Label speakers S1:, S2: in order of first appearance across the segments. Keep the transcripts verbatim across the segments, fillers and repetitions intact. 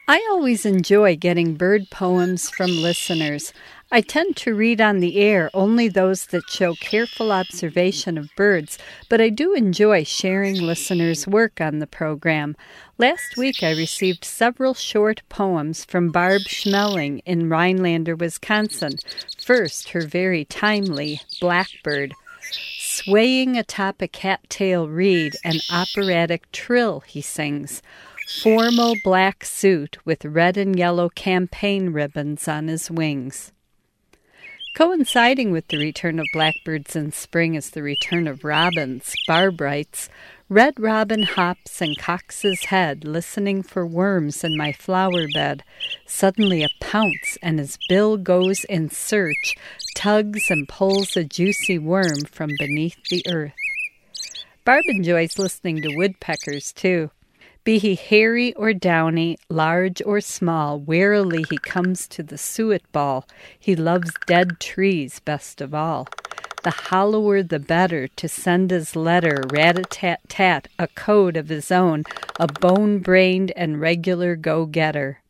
S1: I always enjoy getting bird poems from listeners. I tend to read on the air only those that show careful observation of birds, but I do enjoy sharing listeners' work on the program. Last week I received several short poems from Barb Schmeling in Rhinelander, Wisconsin. First, her very timely Blackbird. Swaying atop a cattail reed, an operatic trill he sings. Formal black suit with red and yellow campaign ribbons on his wings. Coinciding with the return of blackbirds in spring is the return of robins. Barb writes, Red robin hops and cocks his head, listening for worms in my flower bed. Suddenly a pounce, and his bill goes in search, tugs and pulls a juicy worm from beneath the earth. Barb enjoys listening to woodpeckers, too. Be he hairy or downy, large or small, warily he comes to the suet ball. He loves dead trees best of all. The hollower the better to send his letter, rat-a-tat-tat, a code of his own, a bone-brained and regular go-getter.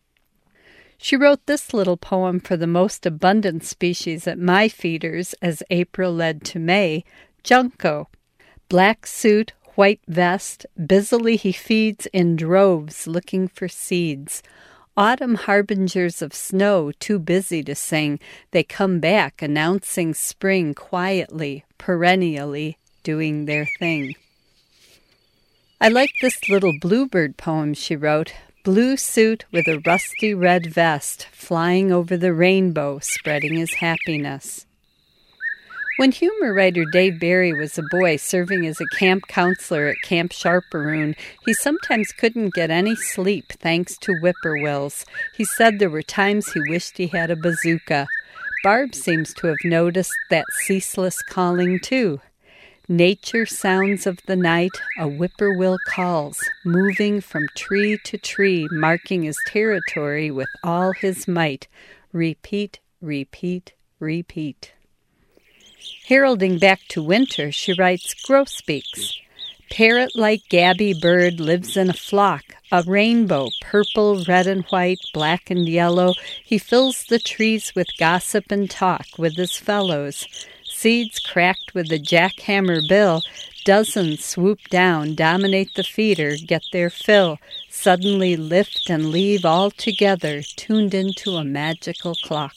S1: She wrote this little poem for the most abundant species at my feeders as April led to May, junco. Black suit, white vest, busily he feeds in droves looking for seeds. Autumn harbingers of snow, too busy to sing, they come back announcing spring quietly, perennially, doing their thing. I like this little bluebird poem she wrote. Blue suit with a rusty red vest, flying over the rainbow, spreading his happiness. When humor writer Dave Barry was a boy serving as a camp counselor at Camp Sharperoon, he sometimes couldn't get any sleep thanks to whippoorwills. He said there were times he wished he had a bazooka. Barb seems to have noticed that ceaseless calling, too. Nature sounds of the night, a whippoorwill calls, moving from tree to tree, marking his territory with all his might. Repeat, repeat, repeat. Heralding back to winter, she writes grosbeaks. Parrot-like gabby bird lives in a flock, a rainbow, purple, red and white, black and yellow. He fills the trees with gossip and talk with his fellows. Seeds cracked with a jackhammer bill, dozens swoop down, dominate the feeder, get their fill, suddenly lift and leave all together, tuned into a magical clock.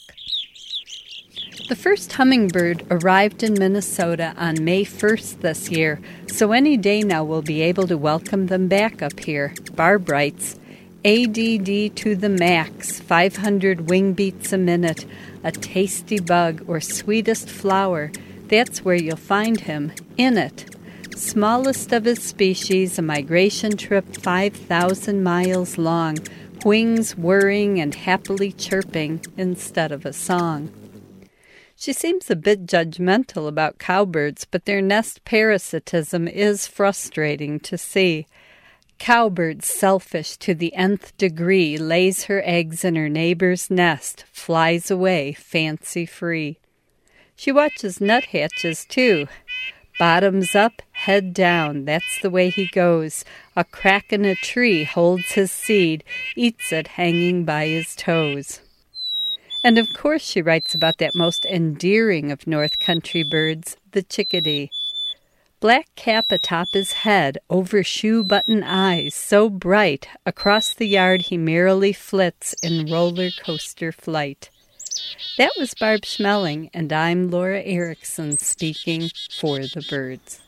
S1: The first hummingbird arrived in Minnesota on May first this year, so any day now we'll be able to welcome them back up here. Barb writes, A D D to the max, five hundred wing beats a minute, a tasty bug or sweetest flower, that's where you'll find him, in it. Smallest of his species, a migration trip five thousand miles long, wings whirring and happily chirping instead of a song. She seems a bit judgmental about cowbirds, but their nest parasitism is frustrating to see. Cowbird, selfish to the nth degree, lays her eggs in her neighbor's nest, flies away fancy-free. She watches nuthatches, too. Bottoms up, head down, that's the way he goes. A crack in a tree holds his seed, eats it hanging by his toes. And of course she writes about that most endearing of North Country birds, the chickadee. Black cap atop his head, over shoe-button eyes, so bright, across the yard he merrily flits in roller coaster flight. That was Barb Schmeling, and I'm Laura Erickson speaking for the birds.